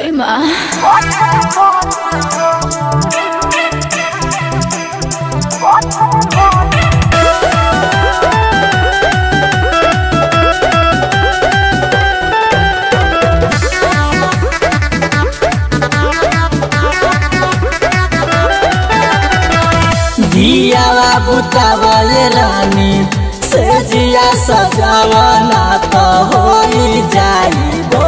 Ay, ma. दिया बुतावा ये रानी से जिया सजावना तो होई जाइबो।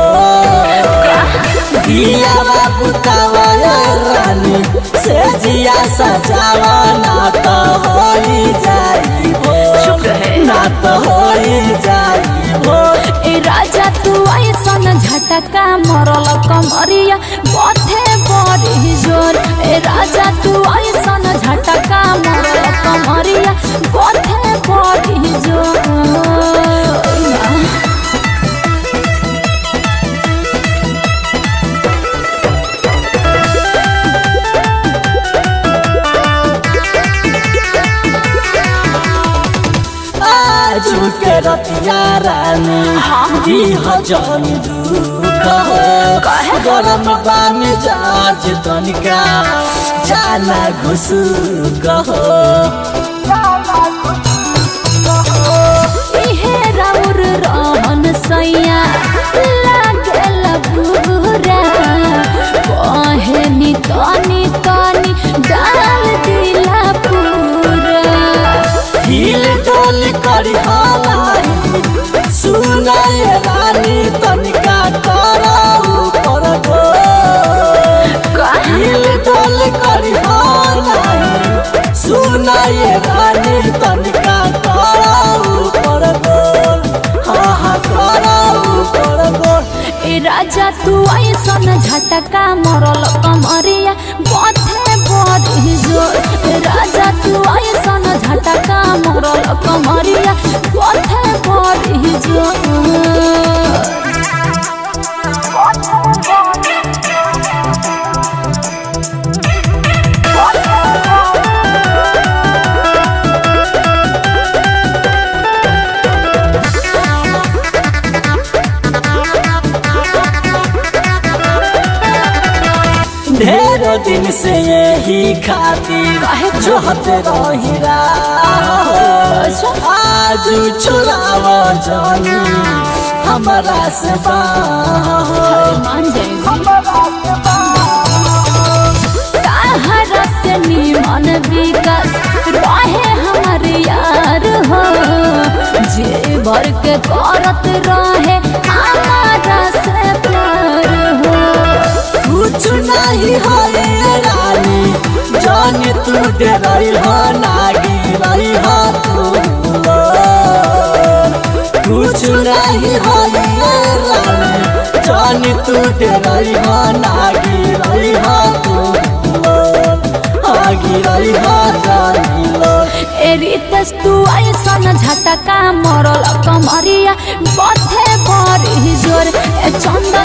दिया बुतावा ये रानी से जिया सजावना तो होई जाइबो। ना तो होई जाइबो। ए राजा तू ऐसन झटका मरल कमरिया बथे बड़ी जोर। ए राजा तू ऐसन झटका मरल कमरिया बथे बड़ी जोर। झुके रतिया रानी जी हजन दुख हो गरम बामी जाज तनिका जाना घुसु कहो। इहे राउर रहन सैया लागल बुरा कहनी तनी तनी डाल दिला पूरा। हिल डोल करी हलाई सुनाए रानी तनिका कराऊ करबो। हिल डोल करी हलाई सुनाए रानी तनिका कराऊ करबो। हाँ कराऊ करबो। ए राजा तू ऐसन झटका मरल कमरिया बथे बड़ी जोर। ए राजा तू ऐसन झटका मरल कमरिया बथे बड़ी जोर। ढेर दिन से यही खातिर जोहत रहिरा आज छुड़ाव जानी हमारा से मान ताहरा से निमन विकास रहे हमार यार हो। जे भर के करत रहे हमारा से प्यार हो। कुछ नहीं होए रानी जानी तू दे रही हो नागी रही हो तू। कुछ नहीं होए रानी जानी तू दे रही हो नागी रही हो तू। आगी रही हो जानी लो। ए रितेश तू ऐसन झटका मरल कमरिया बथे बड़ी जोर। ए चंदन